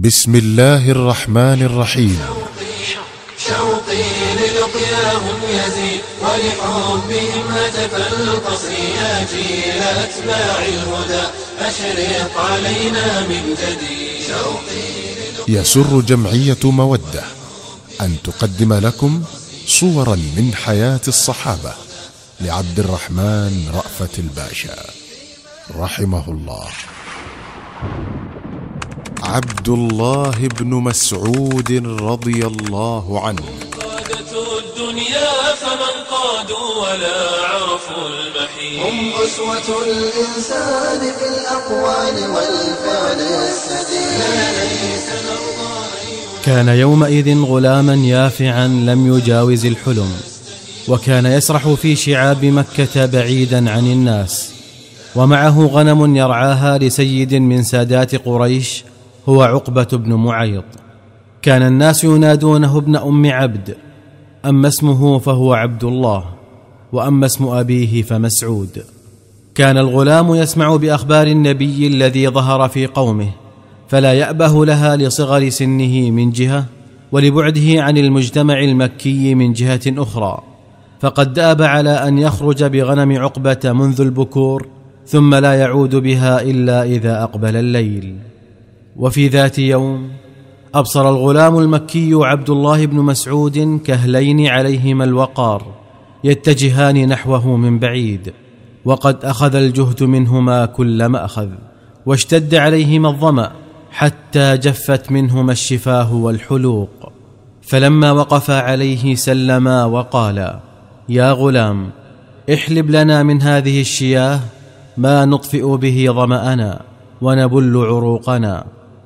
بسم الله الرحمن الرحيم. شوقي للقياهم يزيد ولحبهم هتف القصر يا جيل أتباع الهدى أشرق علينا من جديد. يسر جمعية مودة أن تقدم لكم صورا من حياة الصحابة لعبد الرحمن رأفت الباشا رحمه الله. عبد الله بن مسعود رضي الله عنه. قادة الدنيا فمن قادوا ولا عرفوا المحيط، هم أسوة الإنسان في الأقوال والفعل السديد. لا ليس نرضى. كان يومئذ غلاما يافعا لم يجاوز الحلم، وكان يسرح في شعاب مكة بعيدا عن الناس، ومعه غنم يرعاها لسيد من سادات قريش هو عقبة بن معيط. كان الناس ينادونه ابن أم عبد، أما اسمه فهو عبد الله، وأما اسم أبيه فمسعود. كان الغلام يسمع بأخبار النبي الذي ظهر في قومه، فلا يأبه لها لصغر سنه من جهة، ولبعده عن المجتمع المكي من جهة أخرى، فقد دأب على أن يخرج بغنم عقبة منذ البكور، ثم لا يعود بها إلا إذا أقبل الليل. وفي ذات يوم أبصر الغلام المكي عبد الله بن مسعود كهلين عليهما الوقار يتجهان نحوه من بعيد، وقد أخذ الجهد منهما كل مأخذ، واشتد عليهما الظمأ حتى جفت منهما الشفاه والحلوق. فلما وقفا عليه سلما وقالا: يا غلام، احلب لنا من هذه الشياه ما نطفئ به ظمأنا ونبل عروقنا.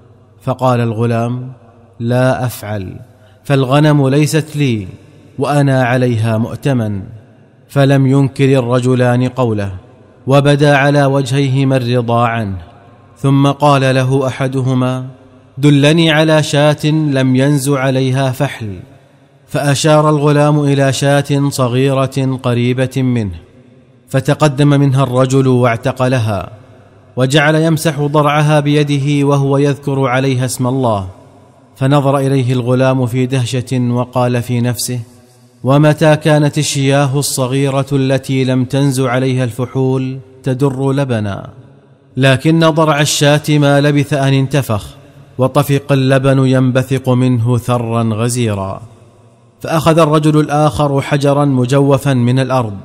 فقال الغلام: لا أفعل، فالغنم ليست لي وأنا عليها مؤتمن. فلم ينكر الرجلان قوله، وبدا على وجهيهما الرضا عنه. ثم قال له أحدهما: دلني على شاة لم ينز عليها فحل. فأشار الغلام إلى شاة صغيرة قريبة منه، فتقدم منها الرجل واعتقلها، وجعل يمسح ضرعها بيده وهو يذكر عليها اسم الله. فنظر إليه الغلام في دهشة وقال في نفسه: ومتى كانت الشياه الصغيرة التي لم تنز عليها الفحول تدر لبنا؟ لكن ضرع الشاة ما لبث أن انتفخ، وطفق اللبن ينبثق منه ثرا غزيرا. فأخذ الرجل الآخر حجرا مجوفا من الأرض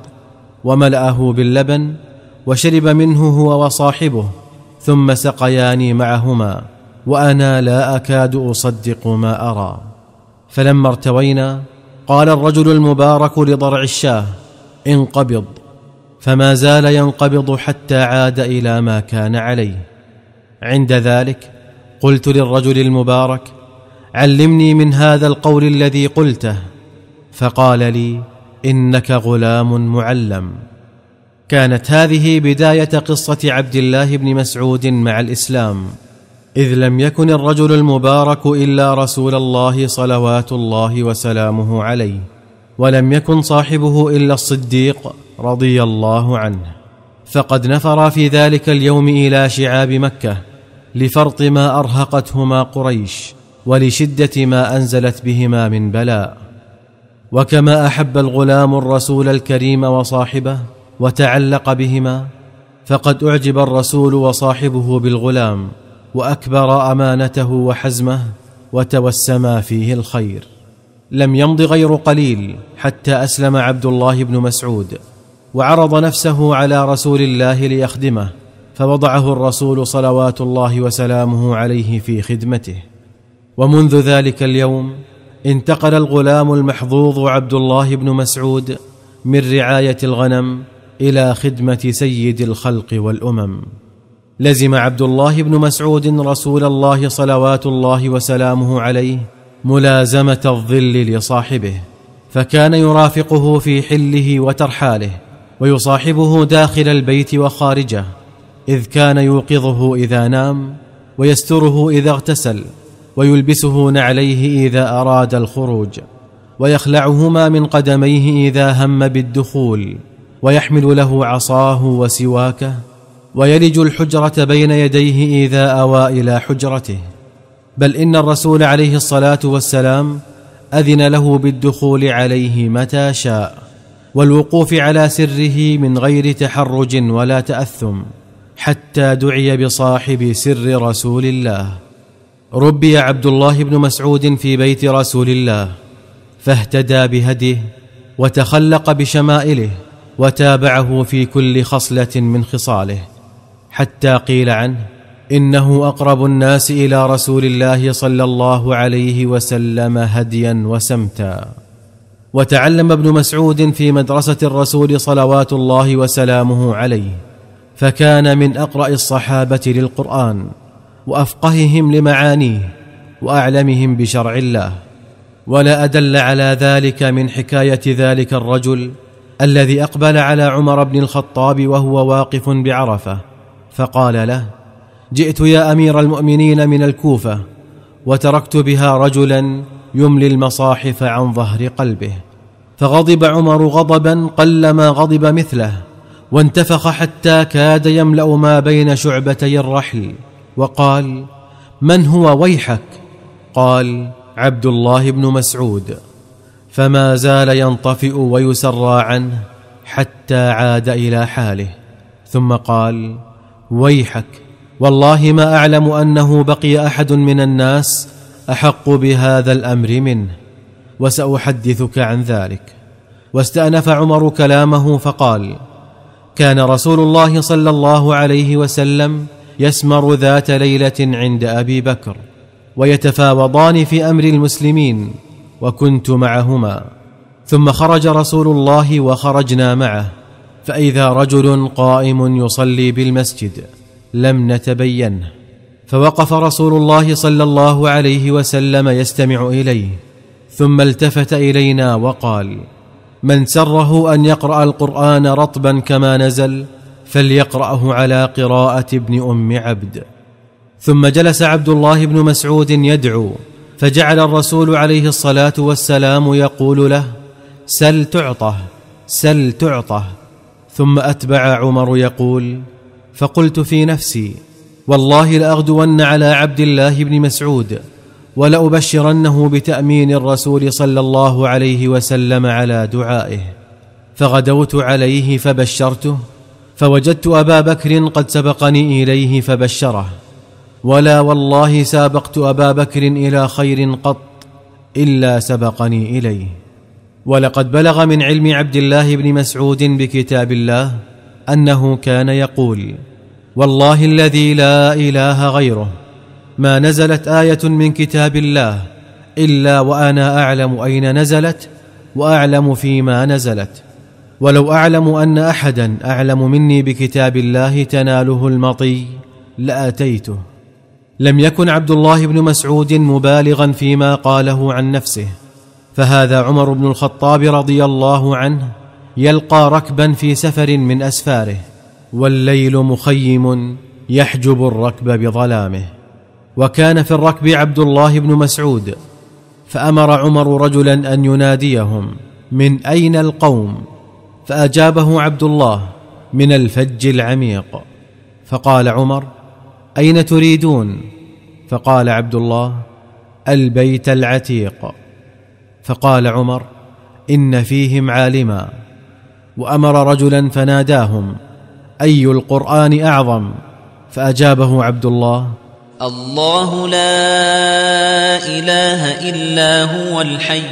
وملأه باللبن، وشرب منه هو وصاحبه، ثم سقياني معهما، وأنا لا أكاد أصدق ما أرى. فلما ارتوينا قال الرجل المبارك لضرع الشاه: انقبض. فما زال ينقبض حتى عاد إلى ما كان عليه. عند ذلك قلت للرجل المبارك: علمني من هذا القول الذي قلته. فقال لي: إنك غلام معلم. كانت هذه بداية قصة عبد الله بن مسعود مع الإسلام، إذ لم يكن الرجل المبارك إلا رسول الله صلوات الله وسلامه عليه، ولم يكن صاحبه إلا الصديق رضي الله عنه. فقد نفر في ذلك اليوم إلى شعاب مكة لفرط ما أرهقتهما قريش، ولشدة ما أنزلت بهما من بلاء. وكما أحب الغلام الرسول الكريم وصاحبه وتعلق بهما، فقد أعجب الرسول وصاحبه بالغلام، وأكبر أمانته وحزمه، وتوسما فيه الخير. لم يمض غير قليل حتى أسلم عبد الله بن مسعود، وعرض نفسه على رسول الله ليخدمه، فوضعه الرسول صلوات الله وسلامه عليه في خدمته. ومنذ ذلك اليوم انتقل الغلام المحظوظ عبد الله بن مسعود من رعاية الغنم إلى خدمة سيد الخلق والأمم. لزم عبد الله بن مسعود رسول الله صلوات الله وسلامه عليه ملازمة الظل لصاحبه، فكان يرافقه في حله وترحاله، ويصاحبه داخل البيت وخارجه، إذ كان يوقظه إذا نام، ويستره إذا اغتسل، ويلبسه نعليه إذا أراد الخروج، ويخلعهما من قدميه إذا هم بالدخول، ويحمل له عصاه وسواكه، ويلج الحجرة بين يديه إذا أوى إلى حجرته. بل إن الرسول عليه الصلاة والسلام أذن له بالدخول عليه متى شاء والوقوف على سره من غير تحرج ولا تأثم، حتى دعي بصاحب سر رسول الله. ربي عبد الله بن مسعود في بيت رسول الله، فاهتدى بهديه وتخلق بشمائله وتابعه في كل خصلة من خصاله، حتى قيل عنه إنه أقرب الناس إلى رسول الله صلى الله عليه وسلم هديا وسمتا. وتعلم ابن مسعود في مدرسة الرسول صلوات الله وسلامه عليه، فكان من أقرأ الصحابة للقرآن وأفقههم لمعانيه وأعلمهم بشرع الله. ولا أدل على ذلك من حكاية ذلك الرجل الذي أقبل على عمر بن الخطاب وهو واقف بعرفة، فقال له: جئت يا أمير المؤمنين من الكوفة، وتركت بها رجلا يملي المصاحف عن ظهر قلبه. فغضب عمر غضبا قلما غضب مثله، وانتفخ حتى كاد يملأ ما بين شعبتي الرحل، وقال: من هو ويحك؟ قال: عبد الله بن مسعود. فما زال ينطفئ ويسرى عنه حتى عاد إلى حاله، ثم قال: ويحك، والله ما أعلم أنه بقي أحد من الناس أحق بهذا الأمر منه، وسأحدثك عن ذلك. واستأنف عمر كلامه فقال: كان رسول الله صلى الله عليه وسلم يسمر ذات ليلة عند أبي بكر، ويتفاوضان في أمر المسلمين، وكنت معهما. ثم خرج رسول الله وخرجنا معه، فإذا رجل قائم يصلي بالمسجد لم نتبينه، فوقف رسول الله صلى الله عليه وسلم يستمع إليه، ثم التفت إلينا وقال: من سره أن يقرأ القرآن رطبا كما نزل فليقرأه على قراءة ابن أم عبد. ثم جلس عبد الله بن مسعود يدعو، فجعل الرسول عليه الصلاة والسلام يقول له: سل تعطه، سل تعطه. ثم أتبع عمر يقول: فقلت في نفسي: والله لأغدون على عبد الله بن مسعود، ولأبشرنه بتأمين الرسول صلى الله عليه وسلم على دعائه. فغدوت عليه فبشرته، فوجدت أبا بكر قد سبقني إليه فبشره، ولا والله سابقت أبا بكر إلى خير قط إلا سبقني إليه. ولقد بلغ من علم عبد الله بن مسعود بكتاب الله أنه كان يقول: والله الذي لا إله غيره ما نزلت آية من كتاب الله إلا وأنا أعلم أين نزلت وأعلم فيما نزلت، ولو أعلم أن أحدا أعلم مني بكتاب الله تناله المطي لأتيته. لم يكن عبد الله بن مسعود مبالغا فيما قاله عن نفسه، فهذا عمر بن الخطاب رضي الله عنه يلقى ركبا في سفر من أسفاره، والليل مخيم يحجب الركب بظلامه، وكان في الركب عبد الله بن مسعود، فأمر عمر رجلا أن يناديهم: من أين القوم؟ فأجابه عبد الله: من الفج العميق. فقال عمر: أين تريدون؟ فقال عبد الله: البيت العتيق. فقال عمر: إن فيهم عالما. وأمر رجلا فناداهم: أي القرآن أعظم؟ فأجابه عبد الله: الله لا إله إلا هو الحي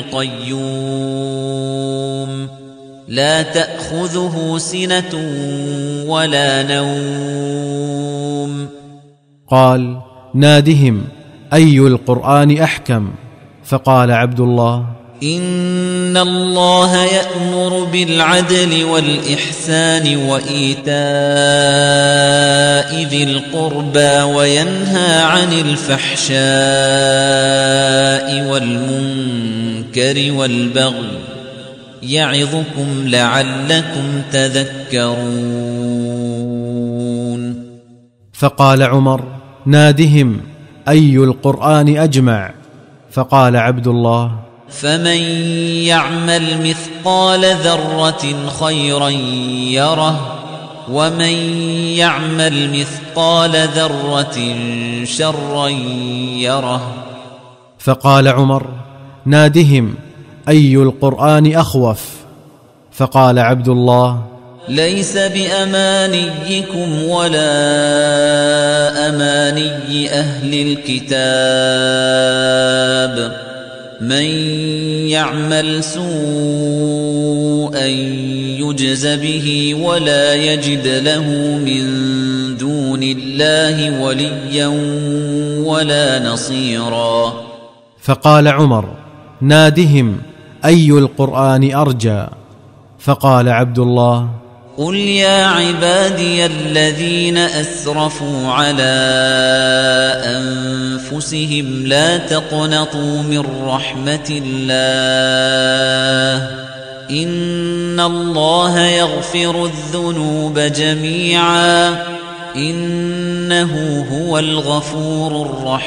القيوم لا تأخذه سنة ولا نوم. قال: نادهم: أي القرآن أحكم؟ فقال عبد الله: إن الله يأمر بالعدل والإحسان وإيتاء ذي القربى وينهى عن الفحشاء والمنكر والبغي يعظكم لعلكم تذكرون. فقال عمر: نادهم: أي القرآن أجمع؟ فقال عبد الله: فمن يعمل مثقال ذرة خيرا يره ومن يعمل مثقال ذرة شرا يره. فقال عمر: نادهم أي القرآن أخوف؟ فقال عبد الله: ليس بأمانيكم ولا أماني أهل الكتاب، من يعمل سوءا يجز به ولا يجد له من دون الله وليا ولا نصيرا. فقال عمر: نادهم أي القرآن أرجى؟ فقال عبد الله: قل يا عبادي الذين أسرفوا على أنفسهم لا تقنطوا من رحمة الله، إن الله يغفر الذنوب جميعا، إنه هو الغفور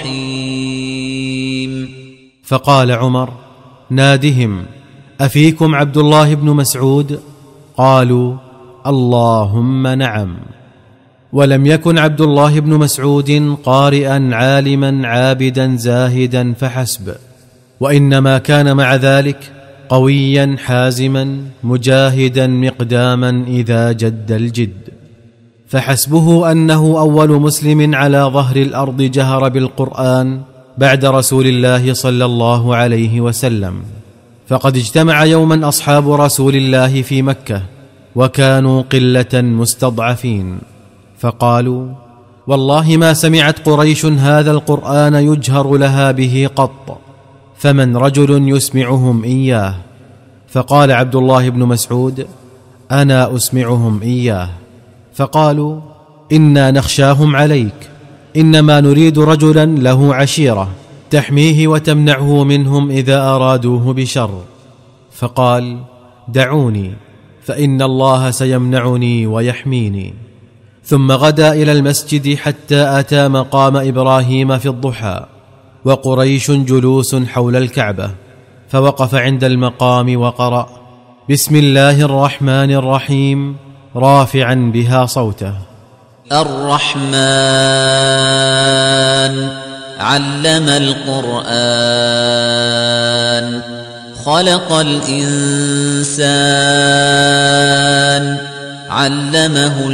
الرحيم. فقال عمر: نادهم أفيكم عبد الله بن مسعود؟ قالوا: اللهم نعم. ولم يكن عبد الله بن مسعود قارئا عالما عابدا زاهدا فحسب، وإنما كان مع ذلك قويا حازما مجاهدا مقداما إذا جد الجد. فحسبه أنه أول مسلم على ظهر الأرض جهر بالقرآن بعد رسول الله صلى الله عليه وسلم. فقد اجتمع يوما أصحاب رسول الله في مكة وكانوا قلة مستضعفين، فقالوا: والله ما سمعت قريش هذا القرآن يجهر لها به قط، فمن رجل يسمعهم إياه؟ فقال عبد الله بن مسعود: أنا أسمعهم إياه. فقالوا: إنا نخشاهم عليك، إنما نريد رجلا له عشيرة تحميه وتمنعه منهم إذا أرادوه بشر. فقال: دعوني فإن الله سيمنعني ويحميني. ثم غدا إلى المسجد حتى أتى مقام إبراهيم في الضحى وقريش جلوس حول الكعبة، فوقف عند المقام وقرأ: بسم الله الرحمن الرحيم، رافعا بها صوته: الرحمن علم القرآن، خلق الإنسان، علمه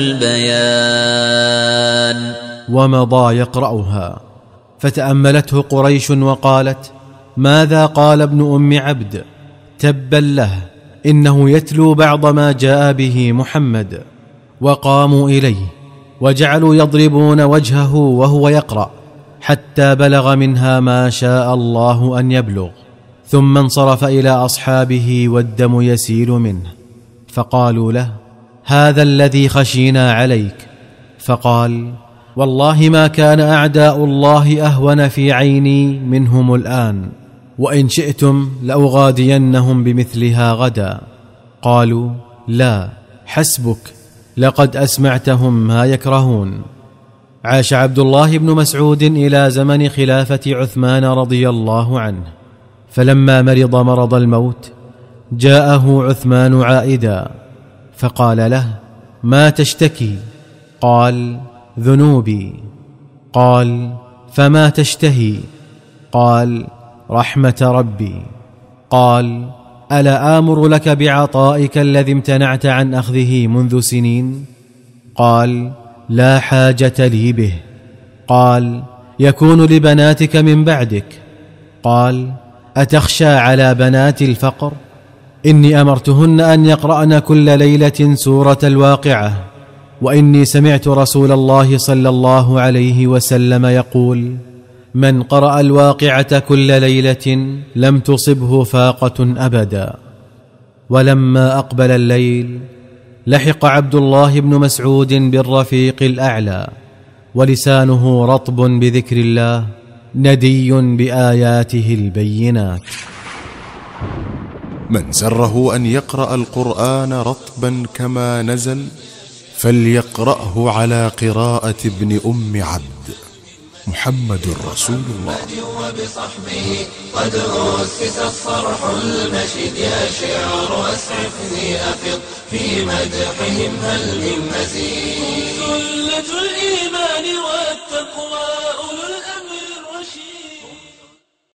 البيان. ومضى يقرأها، فتأملته قريش وقالت: ماذا قال ابن أم عبد؟ تبا له، إنه يتلو بعض ما جاء به محمد. وقاموا إليه وجعلوا يضربون وجهه وهو يقرأ حتى بلغ منها ما شاء الله أن يبلغ، ثم انصرف إلى أصحابه والدم يسيل منه، فقالوا له: هذا الذي خشينا عليك. فقال: والله ما كان أعداء الله أهون في عيني منهم الآن، وإن شئتم لأغادينهم بمثلها غدا. قالوا: لا، حسبك، لقد أسمعتهم ما يكرهون. عاش عبد الله بن مسعود إلى زمن خلافة عثمان رضي الله عنه، فلما مرض مرض الموت جاءه عثمان عائدا، فقال له: ما تشتكي؟ قال: ذنوبي. قال: فما تشتهي؟ قال: رحمة ربي. قال: ألا آمر لك بعطائك الذي امتنعت عن أخذه منذ سنين؟ قال: لا حاجة لي به. قال: يكون لبناتك من بعدك. قال: أتخشى على بنات الفقر؟ إني أمرتهن أن يقرأن كل ليلة سورة الواقعة، وإني سمعت رسول الله صلى الله عليه وسلم يقول: من قرأ الواقعة كل ليلة لم تصبه فاقة أبدا. ولما أقبل الليل لحق عبد الله بن مسعود بالرفيق الأعلى، ولسانه رطب بذكر الله ندي بآياته البينات. من سره أن يقرأ القرآن رطبا كما نزل فليقرأه على قراءة ابن أم عبد. محمد رسول الله. وبصحبه قد أسس الصرح المشيد، يا شعر أسعفني أفض في مدحهم هل من مزيد. سلة الإيمان والتقوى أولو